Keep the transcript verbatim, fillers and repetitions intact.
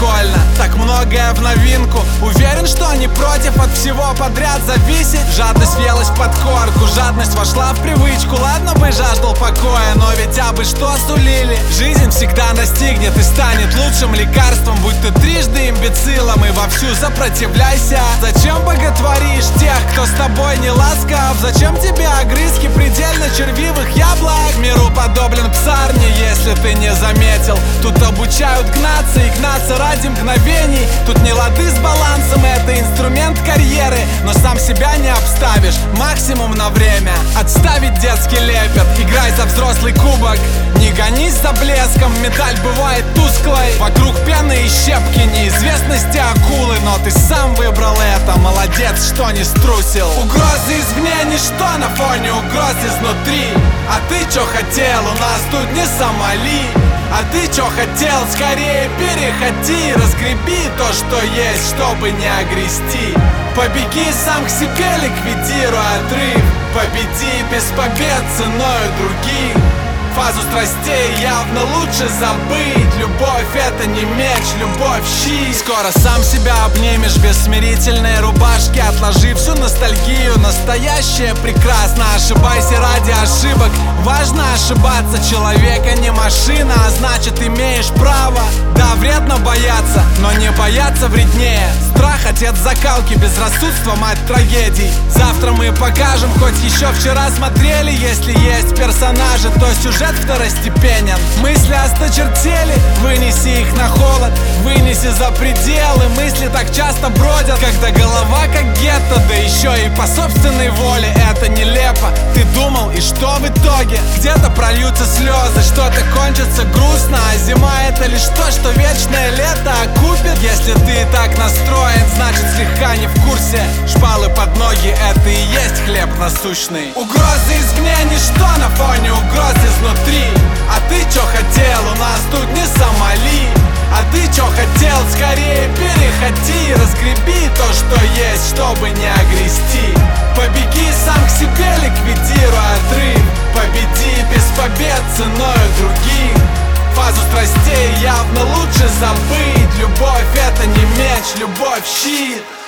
прикольно, так многое в новинку. Уверен, что не против от всего подряд зависеть. Жадность въелась в подкорку, жадность вошла в привычку. Ладно бы жаждал покоя, но ведь абы что сулили. Жизнь всегда настигнет и станет лучшим лекарством. Будь ты трижды имбецилом и вовсю сопротивляйся. Зачем боготворишь тех, кто с тобой не ласков? Зачем тебе огрызки предельно червивых яблок? Миру подоблен псарни, если ты не заметил. Тут обучают гнаться и гнаться ради мгновений. Тут не лады с балансом, это инструмент карьеры. Но сам себя не обставишь, максимум на время. Отставить детский лепет, играй за взрослый кубок. Не гонись за блеском, медаль бывает тусклой. Вокруг пены и щепки, неизвестности акулы. Но ты сам выбрал это, молодец, что не струсил. Угрозы извне ничто на фоне угроз изнутри. А ты чё хотел, у нас тут не Сомали. А ты чё хотел, скорее переходи. Разгреби то, что есть, чтобы не огрести. Побеги сам к себе, ликвидируй отрыв. Победи без побед ценою других. Фазу страстей явно лучше забыть. Любовь это не меч, любовь щит. Скоро сам себя обнимешь без смирительной рубашки. Отложи всю ностальгию, настоящее прекрасно. Ошибайся ради ошибок, важно ошибаться. Человек, а не машина, а значит имеешь право. Да, вредно бояться, но не бояться вреднее. Страх отец закалки, безрассудство мать трагедий. Завтра мы покажем, хоть еще вчера смотрели. Если есть персонажи, то сюжет второстепенен. Мысли осточертели, вынеси их на холод. Вынеси за пределы, мысли так часто бродят. Когда голова как гетто, да еще и по собственной воле. Это нелепо, ты думал, и что в итоге? Где-то прольются слезы, что-то кончится грустно. А зима это лишь то, что вечное лето окупит. Если ты так настроен, значит слегка не в курсе. Шпалы под ноги это и есть хлеб насущный. Угрозы извне ничто на фоне угроз изнутри. А ты чё хотел, у нас тут не Сомали. А ты чё хотел, скорее переходи. Разгреби то, что есть, чтобы не огрести. Побеги сам к себе, ликвидируй отрыв. Победи без побед ценою других. Фазу страстей явно лучше забыть. Любовь это не меч, любовь щит.